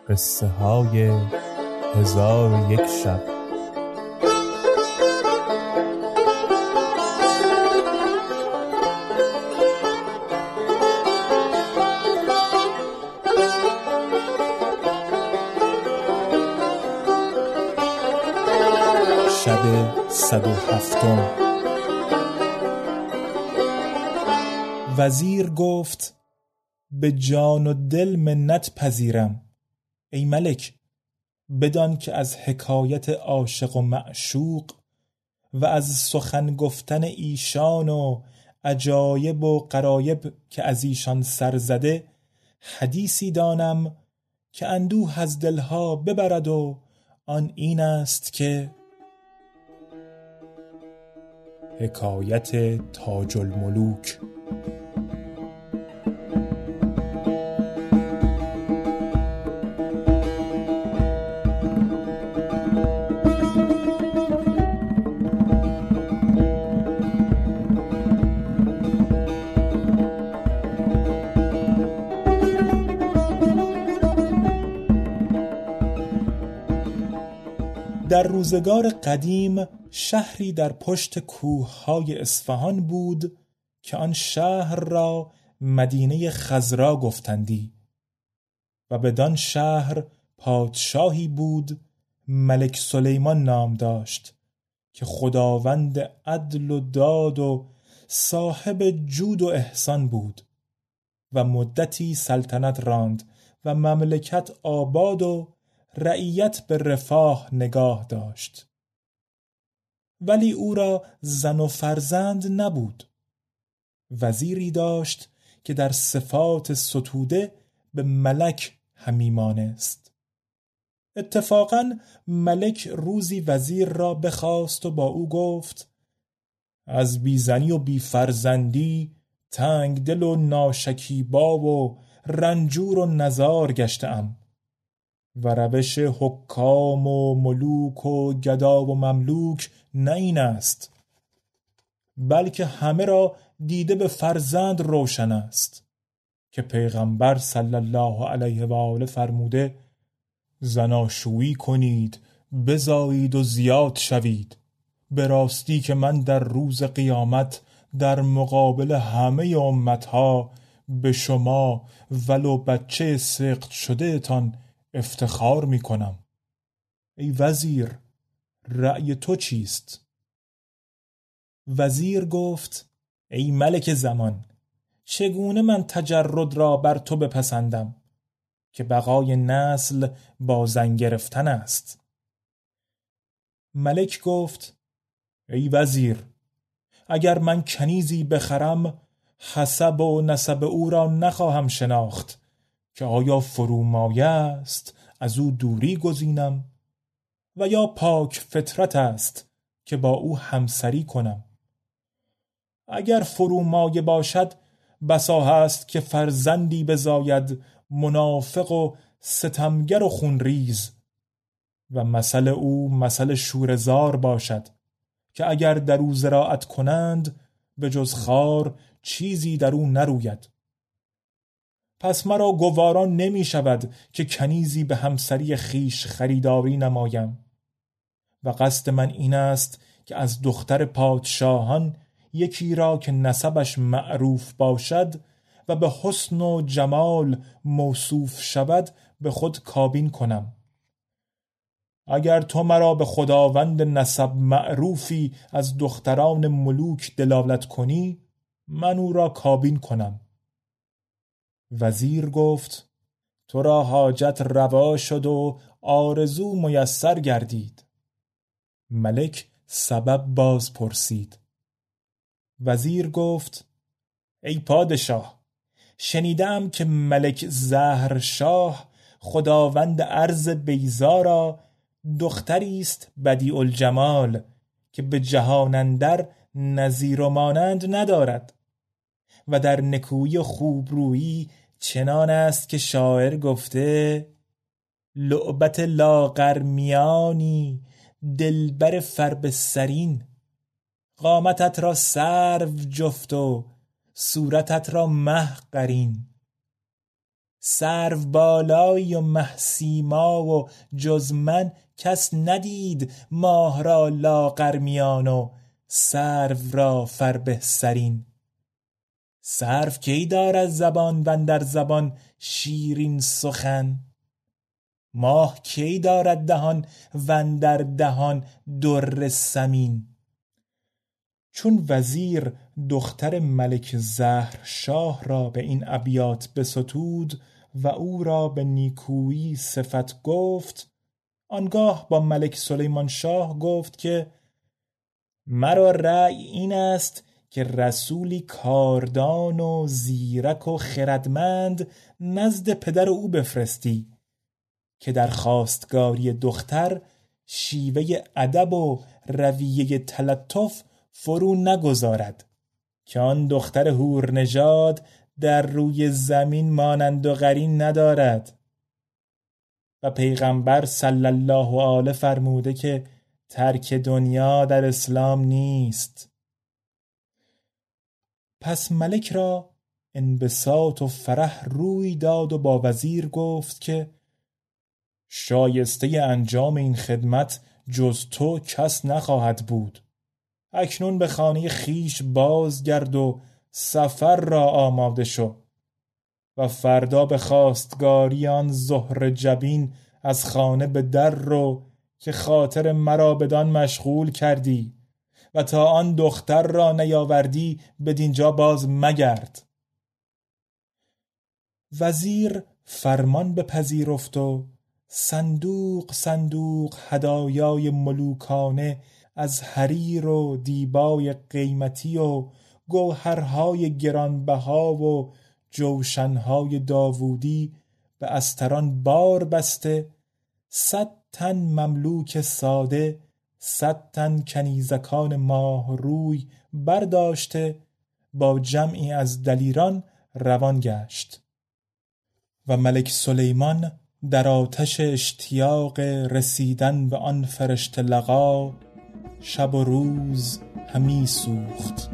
قصه های 1001 شب. شب 107. وزیر گفت به جان و دل منت پذیرم. ای ملک، بدان که از حکایت عاشق و معشوق و از سخن گفتن ایشان و عجایب و غرایب که از ایشان سر زده حدیثی دانم که اندوه از دلها ببرد و آن این است که حکایت تاج الملوک. در روزگار قدیم شهری در پشت کوههای اصفهان بود که آن شهر را مدینه خضرا گفتندی و بدان شهر پادشاهی بود ملک سلیمان نام داشت که خداوند عدل و داد و صاحب جود و احسان بود و مدتی سلطنت راند و مملکت آباد و رعیت به رفاه نگاه داشت. ولی او را زن و فرزند نبود. وزیری داشت که در صفات ستوده به ملک همی مانست. اتفاقاً ملک روزی وزیر را بخواست و با او گفت از بیزنی و بی فرزندی تنگ دل و ناشکیبا و رنجور و نزار گشتم و روش حکام و ملوک و گدا و مملوک نه این است، بلکه همه را دیده به فرزند روشن است که پیغمبر صلی الله علیه و آله فرموده زناشویی کنید بزایید و زیاد شوید، به راستی که من در روز قیامت در مقابل همه امتها به شما ولو بچه سقط شده تان افتخار می کنم. ای وزیر، رأی تو چیست؟ وزیر گفت ای ملک زمان، چگونه من تجرد را بر تو بپسندم که بقای نسل با زن گرفتن است. ملک گفت ای وزیر، اگر من کنیزی بخرم حسب و نسب او را نخواهم شناخت که آیا فرومایه است از او دوری گزینم و یا پاک فطرت است که با او همسری کنم. اگر فرومایه باشد بسا هست که فرزندی بزاید منافق و ستمگر و خونریز و مثل او مثل شورزار باشد که اگر در او زراعت کنند به جز خار چیزی در او نروید. پس مرا گوارا نمی شود که کنیزی به همسری خیش خریداری نمایم و قصد من این است که از دختر پادشاهان یکی را که نسبش معروف باشد و به حسن و جمال موصوف شود به خود کابین کنم. اگر تو مرا به خداوند نسب معروفی از دختران ملوک دلالت کنی من او را کابین کنم. وزیر گفت تو را حاجت روا شد و آرزو میسر گردید. ملک سبب باز پرسید. وزیر گفت ای پادشاه، شنیدم که ملک زهرشاه خداوند ارض بیضا را دختری است بدیع الجمال که به جهان اندر نظیر و مانند ندارد و در نکویی و خوبرویی چنان است که شاعر گفته لعبت لاغرمیانی دلبر فربه سرین، قامتت را سرو جفت و صورتت را مه قرین. سرو بالایی و مه سیما و جز من کس ندید ماه را لاغر میان و سرو را فربه سرین. سرو کی دارد زبان و اندر زبان شیرین سخن؟ ماه کی دارد دهان و اندر دهان در ثمین؟ چون وزیر دختر ملک زهرشاه را به این ابیات بستود و او را به نیکویی صفت گفت، آنگاه با ملک سلیمان شاه گفت که مرا رأی این است که رسولی کاردان و زیرک و خردمند نزد پدر او بفرستی که در خواستگاری دختر شیوه ادب و رویه تلطف فرو نگذارد که آن دختر حور نژاد در روی زمین مانند و قرین ندارد. و پیغمبر صلی الله علیه فرموده که ترک دنیا در اسلام نیست. پس ملک را انبساط و فرح روی داد و با وزیر گفت که شایسته انجام این خدمت جز تو کس نخواهد بود. اکنون به خانه خیش بازگرد و سفر را آماده شو و فردا به خواستگاری آن زهره جبین از خانه به در رو که خاطر مرا بدان مشغول کردی و تا آن دختر را نیاوردی بدینجا باز مگرد. وزیر فرمان بپذیرفت و صندوق صندوق هدایای ملوکانه از حریر و دیبای قیمتی و گوهرهای گرانبها و جوشنهای داوودی به استران بار بسته، 100 تن مملوک ساده، 100 تن کنیزکان ماه روی برداشته با جمعی از دلیران روان گشت. و ملک سلیمان در آتش اشتیاق رسیدن به آن فرشته لقا شب و روز همی سوخت.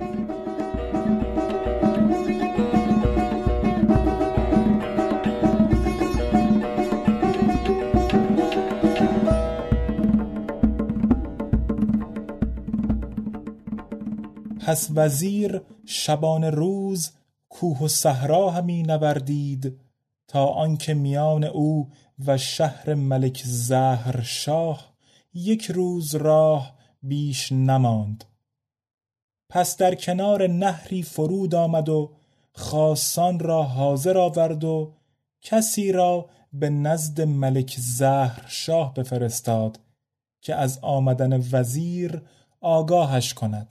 پس وزیر شبانه روز کوه و صحرا همی نوردید تا آنکه میان او و شهر ملک زهرشاه 1 روز راه بیش نماند. پس در کنار نهری فرود آمد و خاصان را حاضر آورد و کسی را به نزد ملک زهرشاه بفرستاد که از آمدن وزیر آگاهش کند.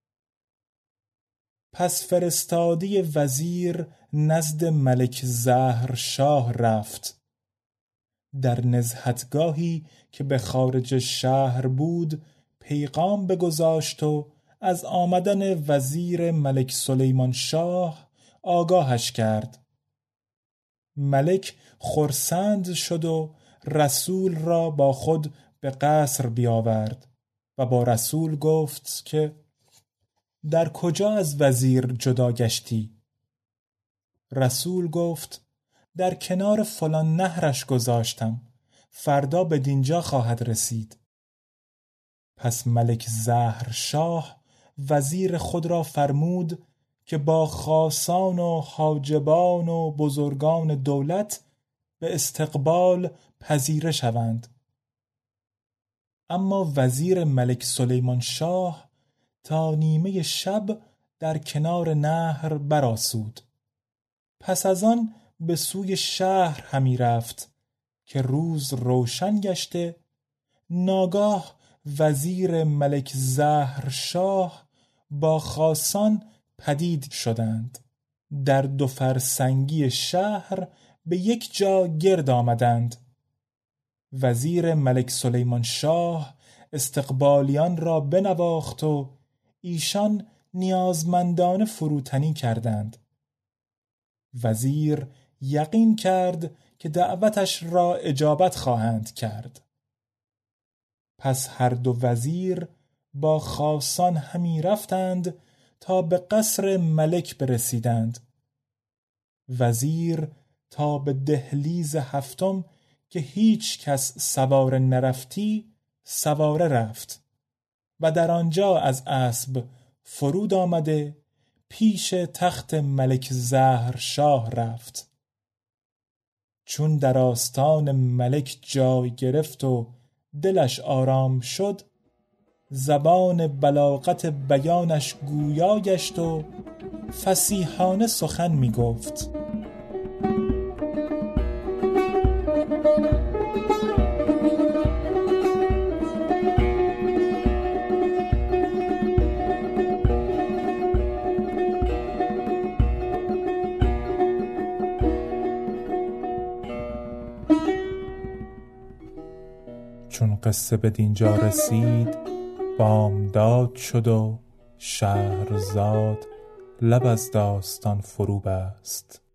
پس فرستاده وزیر نزد ملک زهرشاه رفت. در نزهتگاهی که به خارج شهر بود پیغام بگذاشت و از آمدن وزیر ملک سلیمان شاه آگاهش کرد. ملک خرسند شد و رسول را با خود به قصر بیاورد و با رسول گفت که در کجا از وزیر جدا گشتی؟ رسول گفت در کنار فلان نهرش گذاشتم، فردا بدینجا خواهد رسید. پس ملک زهرشاه وزیر خود را فرمود که با خاصان و حاجبان و بزرگان دولت به استقبال پذیره شوند. اما وزیر ملک سلیمان شاه تا نیمه شب در کنار نهر برآسود. پس از آن به سوی شهر همی رفت که روز روشن گشته ناگاه وزیر ملک زهرشاه با خاصان پدید شدند. در 2 فرسنگی شهر به یک جا گرد آمدند. وزیر ملک سلیمان شاه استقبالیان را بنواخت و ایشان نیازمندانه فروتنی کردند. وزیر یقین کرد که دعوتش را اجابت خواهند کرد. پس هر 2 وزیر با خاصان همی رفتند تا به قصر ملک برسیدند. وزیر تا به دهلیز هفتم که هیچ کس سوار نرفتی سواره رفت و در آنجا از اسب فرود آمده پیش تخت ملک زهرشاه رفت. چون در آستان ملک جای گرفت و دلش آرام شد، زبان بلاغت بیانش گویا گشت و فصیحانه سخن می گفت. چون قصه به دینجا رسید بامداد شد و شهرزاد لب از داستان فرو بست.